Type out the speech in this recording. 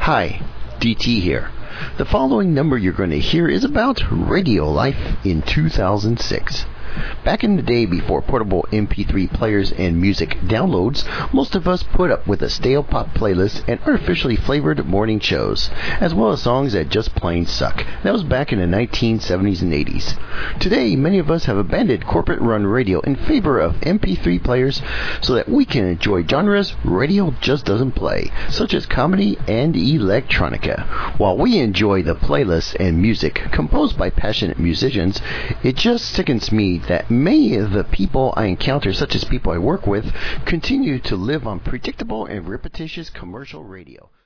Hi, DT here. The following number you're going to hear is about radio life in 2006. Back in the day before portable MP3 players and music downloads, most of us put up with a stale pop playlist and artificially flavored morning shows, as well as songs that just plain suck. That was back in the 1970s and 80s. Today, many of us have abandoned corporate-run radio in favor of MP3 players so that we can enjoy genres radio just doesn't play, such as comedy and electronica. While we enjoy the playlists and music composed by passionate musicians, it just sickens me that many of the people I encounter, such as people I work with, continue to live on predictable and repetitious commercial radio.